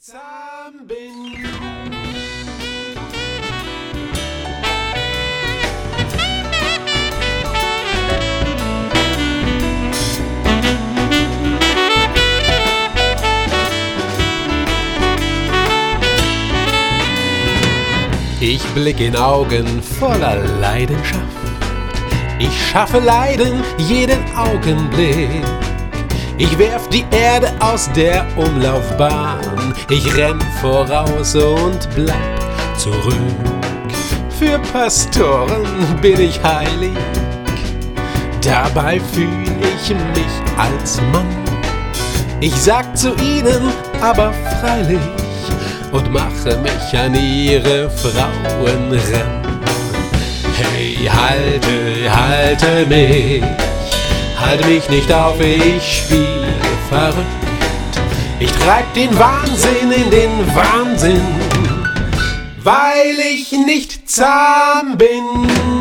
zahm bin. Ich blick in Augen voller Leidenschaft. Ich schaffe Leiden jeden Augenblick. Ich werf die Erde aus der Umlaufbahn. Ich renn voraus und bleib zurück. Für Pastoren bin ich heilig. Dabei fühl ich mich als Mann. Ich sag zu ihnen aber freilich und mache mich an ihre Frauen ran. Hey, halte mich, halt mich nicht auf, ich spiele verrückt. Ich treib den Wahnsinn in den Wahnsinn, weil ich nicht zahm bin.